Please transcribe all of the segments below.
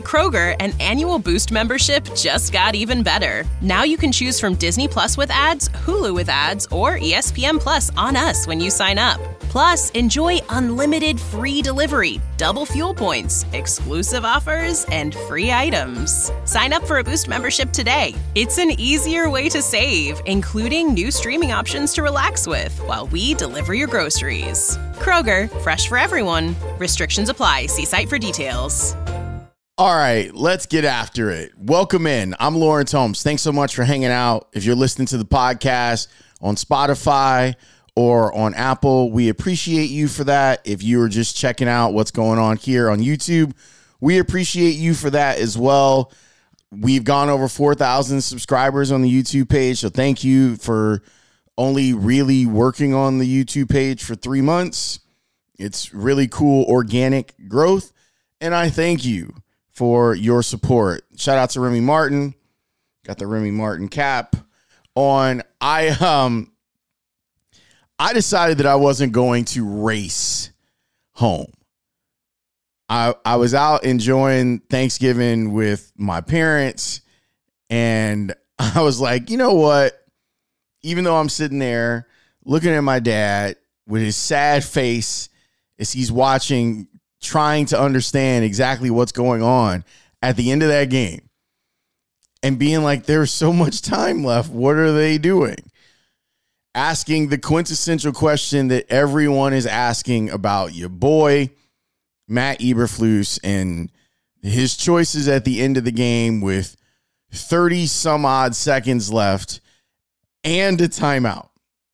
Kroger, an annual Boost membership just got even better. Now you can choose from Disney Plus with ads, Hulu with ads, or ESPN Plus on us when you sign up. Plus, enjoy unlimited free delivery, double fuel points, exclusive offers, and free items. Sign up for a Boost membership today. It's an easier way to save, including new streaming options to relax with while we deliver your groceries. Kroger, fresh for everyone. Restrictions apply. See site for details. All right, let's get after it. Welcome in. I'm Lawrence Holmes. Thanks so much for hanging out. If you're listening to the podcast on Spotify or on Apple, we appreciate you for that. If you are just checking out what's going on here on YouTube, we appreciate you for that as well. We've gone over 4,000 subscribers on the YouTube page, so thank you for only really working on the YouTube page for 3 months. It's really cool organic growth, and I thank you for your support. Shout out to Remy Martin. Got the Remy Martin cap on. I decided that I wasn't going to race home. I was out enjoying Thanksgiving with my parents, and I was like, you know what? Even though I'm sitting there looking at my dad with his sad face as he's watching, trying to understand exactly what's going on at the end of that game and being like, there's so much time left. What are they doing? Asking the quintessential question that everyone is asking about your boy, Matt Eberflus, and his choices at the end of the game with 30 some odd seconds left and a timeout.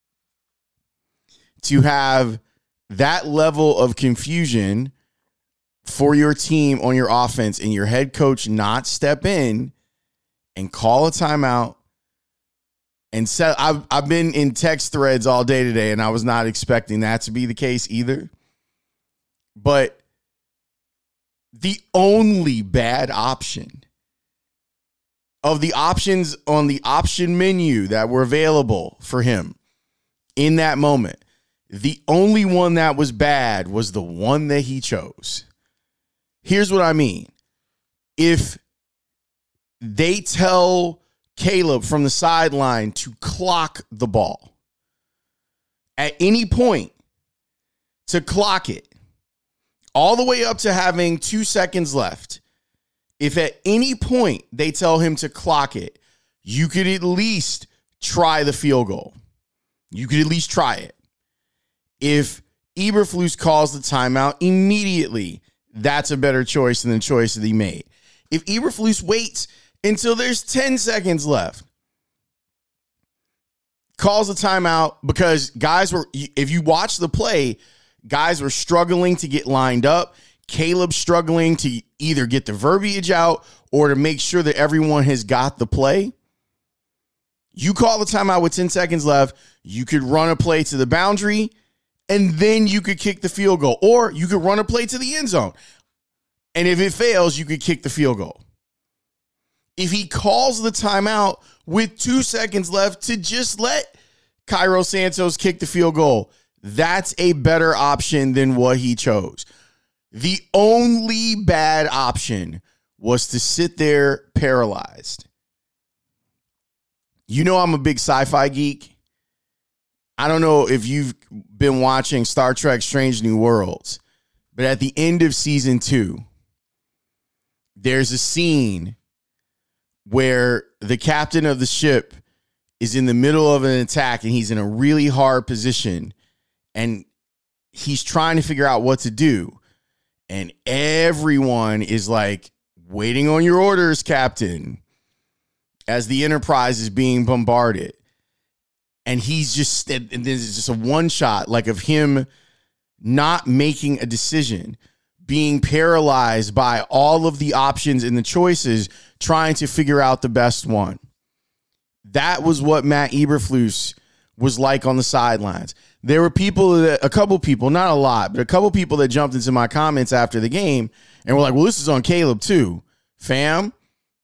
To have that level of confusion for your team on your offense and your head coach not step in and call a timeout and set. I've been in text threads all day today, and I was not expecting that to be the case either. But the only bad option of the options on the option menu that were available for him in that moment, the only one that was bad was the one that he chose. Here's what I mean. If they tell Caleb from the sideline to clock the ball at any point, to clock it all the way up to having 2 seconds left, if at any point they tell him to clock it, you could at least try the field goal. You could at least try it. If Eberflus calls the timeout immediately, that's a better choice than the choice that he made. If Eberflus waits until there's 10 seconds left, calls a timeout because guys were, if you watch the play, guys were struggling to get lined up. Caleb struggling to either get the verbiage out or to make sure that everyone has got the play. You call the timeout with 10 seconds left, you could run a play to the boundary, and then you could kick the field goal. Or you could run a play to the end zone. And if it fails, you could kick the field goal. If he calls the timeout with 2 seconds left to just let Cairo Santos kick the field goal, that's a better option than what he chose. The only bad option was to sit there paralyzed. You know I'm a big sci-fi geek. I don't know if you've been watching Star Trek Strange New Worlds, but at the end of season 2, there's a scene where the captain of the ship is in the middle of an attack and he's in a really hard position and he's trying to figure out what to do. And everyone is like, waiting on your orders, Captain, as the Enterprise is being bombarded. And he's just, and there's just a one shot like of him not making a decision, being paralyzed by all of the options and the choices, trying to figure out the best one. That was what Matt Eberflus was like on the sidelines. There were a couple people, not a lot, but a couple people that jumped into my comments after the game and were like, well, this is on Caleb too. Fam,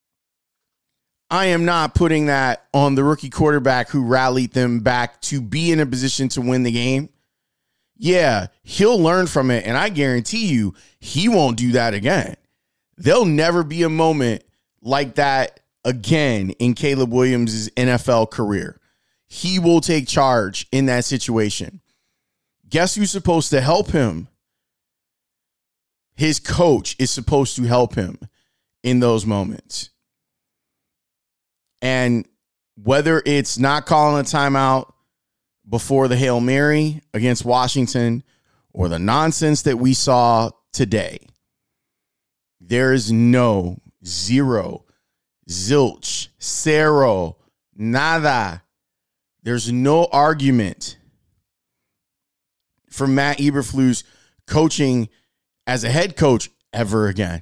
I am not putting that on the rookie quarterback who rallied them back to be in a position to win the game. Yeah, he'll learn from it, and I guarantee you he won't do that again. There'll never be a moment like that again in Caleb Williams' NFL career. He will take charge in that situation. Guess who's supposed to help him? His coach is supposed to help him in those moments. And whether it's not calling a timeout before the Hail Mary against Washington or the nonsense that we saw today, there is zero, zilch, cero, nada. There's no argument for Matt Eberflus coaching as a head coach ever again.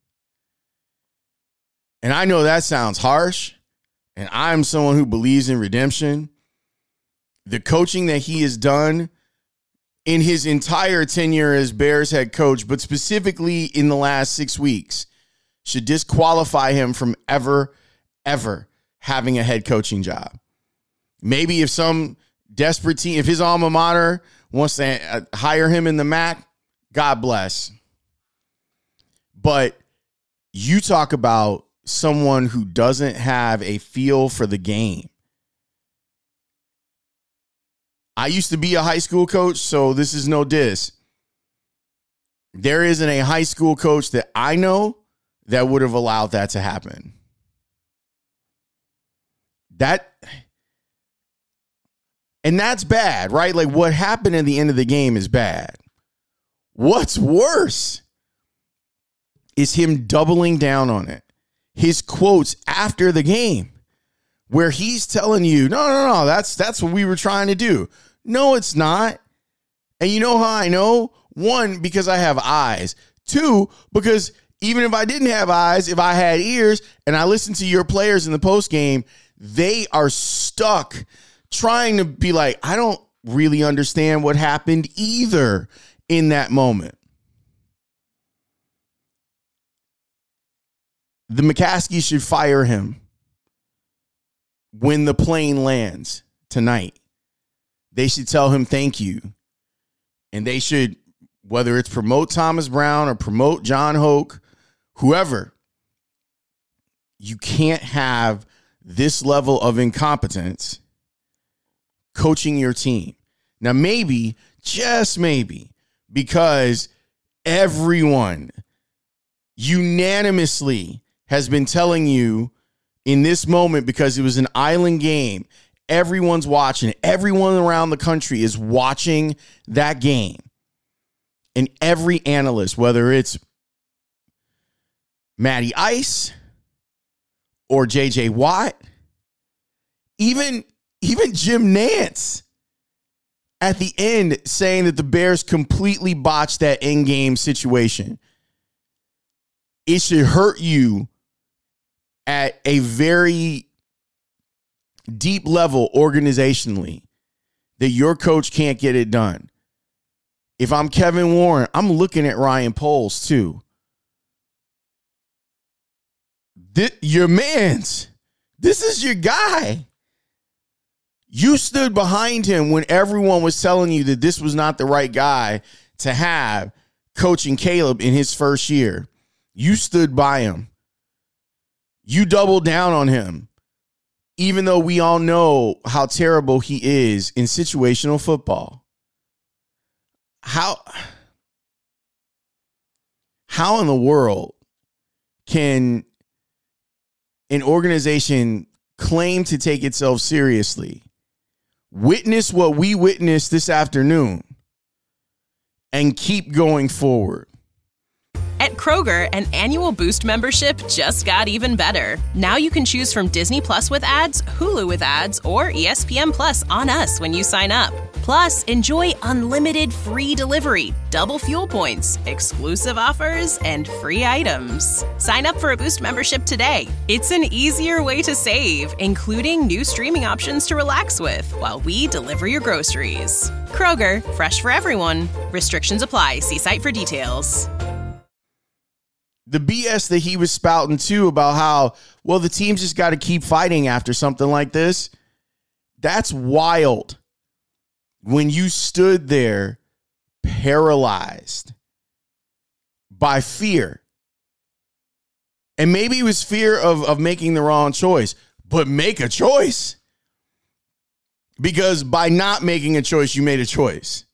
And I know that sounds harsh, and I'm someone who believes in redemption. The coaching that he has done in his entire tenure as Bears head coach, but specifically in the last 6 weeks, should disqualify him from ever having a head coaching job. Maybe if some desperate team, if his alma mater wants to hire him in the MAC, God bless. But you talk about someone who doesn't have a feel for the game. I used to be a high school coach, so this is no diss. There isn't a high school coach that I know that would have allowed that to happen. And that's bad, right? Like, what happened at the end of the game is bad. What's worse is him doubling down on it. His quotes after the game, where he's telling you, no, that's what we were trying to do. No, it's not. And you know how I know? One, because I have eyes. Two, because even if I didn't have eyes, if I had ears and I listened to your players in the post game, they are stuck trying to be like, I don't really understand what happened either in that moment. The McCaskey should fire him when the plane lands tonight. They should tell him thank you. And they should, whether it's promote Thomas Brown or promote John Hoke, whoever, you can't have this level of incompetence coaching your team. Now, maybe, just maybe, because everyone unanimously has been telling you in this moment, because it was an island game, everyone's watching. Everyone around the country is watching that game. And every analyst, whether it's Matty Ice or J.J. Watt, even Jim Nantz at the end saying that the Bears completely botched that in-game situation. It should hurt you at a very deep level organizationally that your coach can't get it done. If I'm Kevin Warren, I'm looking at Ryan Poles too. Your man's. This is your guy. You stood behind him when everyone was telling you that this was not the right guy to have coaching Caleb in his first year. You stood by him. You doubled down on him, even though we all know how terrible he is in situational football. How in the world can an organization claim to take itself seriously, witness what we witnessed this afternoon, and keep going forward? At Kroger, an annual Boost membership just got even better. Now you can choose from Disney Plus with ads, Hulu with ads, or ESPN Plus on us when you sign up. Plus, enjoy unlimited free delivery, double fuel points, exclusive offers, and free items. Sign up for a Boost membership today. It's an easier way to save, including new streaming options to relax with while we deliver your groceries. Kroger, fresh for everyone. Restrictions apply. See site for details. The BS that he was spouting too about how, well, the team just got to keep fighting after something like this. That's wild. When you stood there paralyzed by fear, And maybe it was fear of making the wrong choice, but make a choice. Because by not making a choice, you made a choice.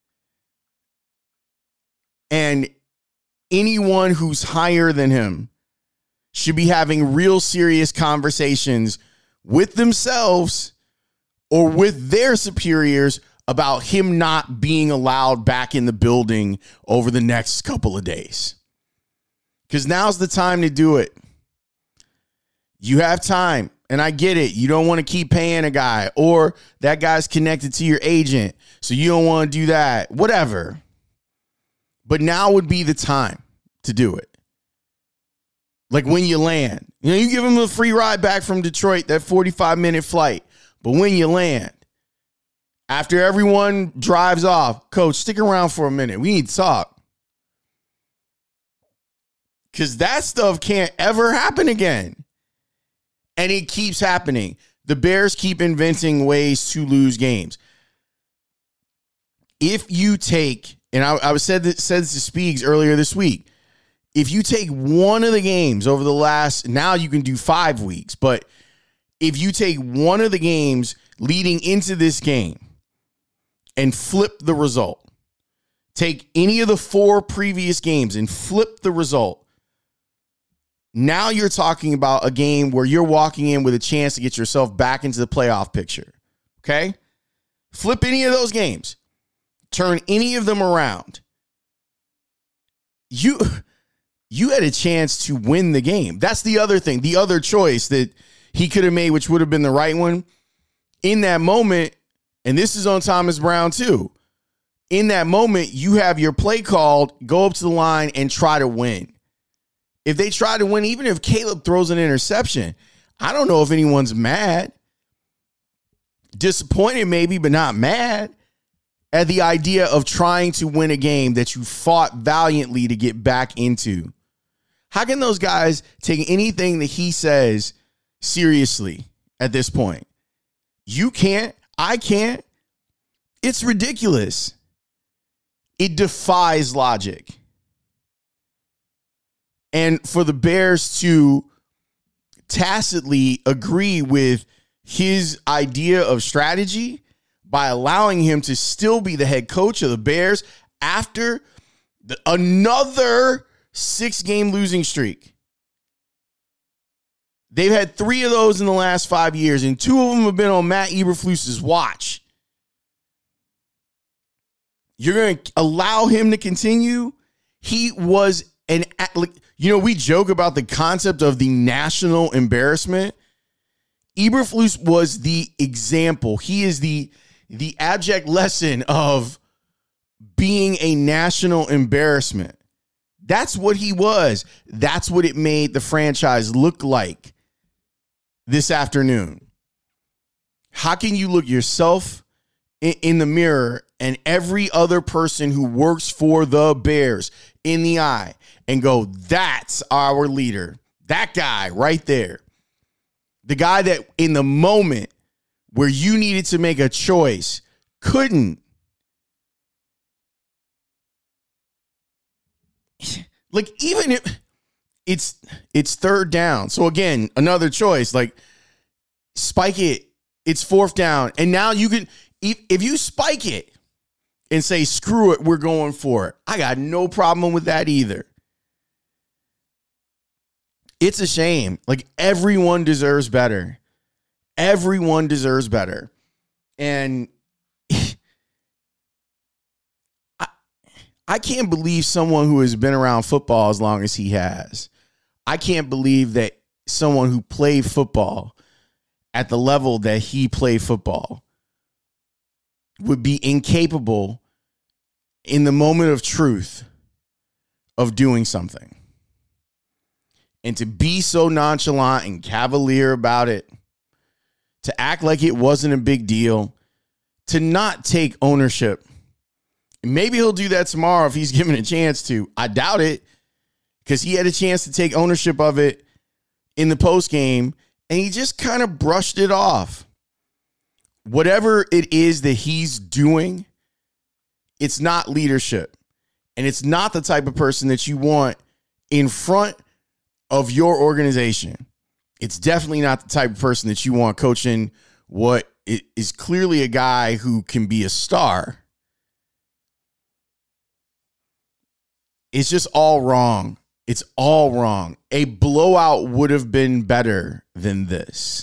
And anyone who's higher than him should be having real serious conversations with themselves or with their superiors about him not being allowed back in the building over the next couple of days. Because now's the time to do it. You have time, and I get it. You don't want to keep paying a guy, or that guy's connected to your agent, so you don't want to do that. Whatever. But now would be the time to do it. Like when you land. You know, you give him a free ride back from Detroit, that 45-minute flight. But when you land, after everyone drives off, coach, stick around for a minute. We need to talk. Because that stuff can't ever happen again. And it keeps happening. The Bears keep inventing ways to lose games. If you take, and I said this to Speaks earlier this week, if you take one of the games over the last, now you can do 5 weeks, but if you take one of the games leading into this game and flip the result, take any of the 4 previous games and flip the result, now you're talking about a game where you're walking in with a chance to get yourself back into the playoff picture. Okay? Flip any of those games. Turn any of them around. You had a chance to win the game. That's the other thing. The other choice that he could have made, which would have been the right one. In that moment, and this is on Thomas Brown too, in that moment, you have your play called, go up to the line and try to win. If they try to win, even if Caleb throws an interception, I don't know if anyone's mad. Disappointed maybe, but not mad at the idea of trying to win a game that you fought valiantly to get back into. How can those guys take anything that he says seriously at this point? You can't. I can't. It's ridiculous. It defies logic. And for the Bears to tacitly agree with his idea of strategy by allowing him to still be the head coach of the Bears after another 6-game losing streak. They've had 3 of those in the last 5 years, and 2 of them have been on Matt Eberflus's watch. You're going to allow him to continue? He was we joke about the concept of the national embarrassment. Eberflus was the example. He is the abject lesson of being a national embarrassment. That's what he was. That's what it made the franchise look like this afternoon. How can you look yourself in the mirror and every other person who works for the Bears in the eye and go, that's our leader, that guy right there, the guy that in the moment where you needed to make a choice couldn't? Like, even if it's third down. So again, another choice, like spike it. It's 4th down. And now you can, if you spike it and say, screw it, we're going for it, I got no problem with that either. It's a shame. Like, everyone deserves better. Everyone deserves better. And I can't believe someone who has been around football as long as he has. I can't believe that someone who played football at the level that he played football would be incapable in the moment of truth of doing something. And to be so nonchalant and cavalier about it, to act like it wasn't a big deal, to not take ownership. Maybe he'll do that tomorrow if he's given a chance to. I doubt it, because he had a chance to take ownership of it in the postgame, and he just kind of brushed it off. Whatever it is that he's doing, it's not leadership. And it's not the type of person that you want in front of your organization. It's definitely not the type of person that you want coaching what is clearly a guy who can be a star. It's just all wrong. It's all wrong. A blowout would have been better than this.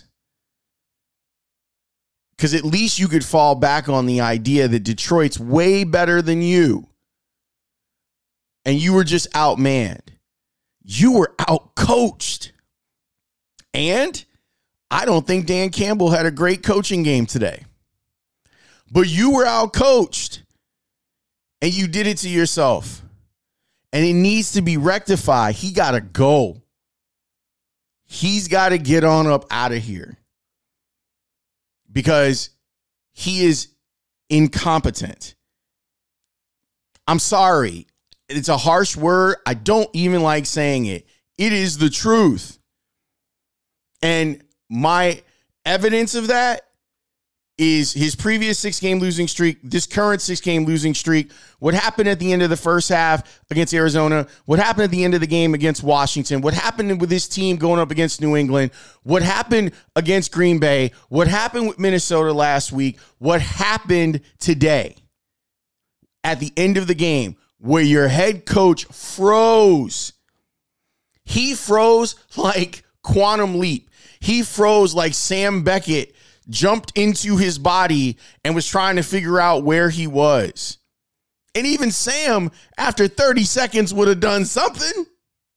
Because at least you could fall back on the idea that Detroit's way better than you. And you were just outmanned. You were outcoached. And I don't think Dan Campbell had a great coaching game today. But you were outcoached. And you did it to yourself. And it needs to be rectified. He got to go. He's got to get on up out of here. Because he is incompetent. I'm sorry. It's a harsh word. I don't even like saying it. It is the truth. And my evidence of that is his previous 6-game losing streak, this current 6-game losing streak, what happened at the end of the first half against Arizona, what happened at the end of the game against Washington, what happened with this team going up against New England, what happened against Green Bay, what happened with Minnesota last week, what happened today at the end of the game where your head coach froze. He froze like Quantum Leap. He froze like Sam Beckett jumped into his body and was trying to figure out where he was. And even Sam, after 30 seconds, would have done something.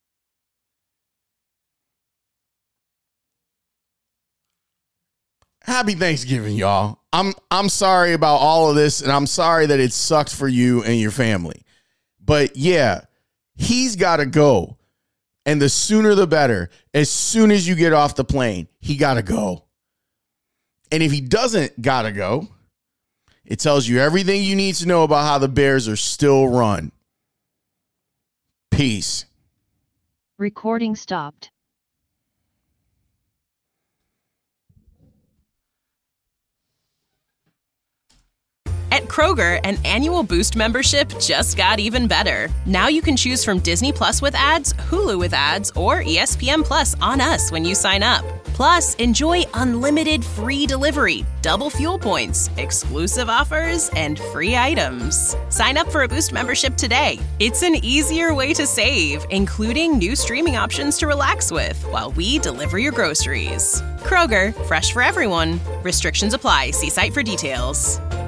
Happy Thanksgiving, y'all. I'm sorry about all of this, and I'm sorry that it sucked for you and your family. But yeah, he's got to go. And the sooner the better. As soon as you get off the plane, he got to go. And if he doesn't gotta go, it tells you everything you need to know about how the Bears are still run. Peace. Recording stopped. At Kroger, an annual Boost membership just got even better. Now you can choose from Disney Plus with ads, Hulu with ads, or ESPN Plus on us when you sign up. Plus, enjoy unlimited free delivery, double fuel points, exclusive offers, and free items. Sign up for a Boost membership today. It's an easier way to save, including new streaming options to relax with while we deliver your groceries. Kroger, fresh for everyone. Restrictions apply. See site for details.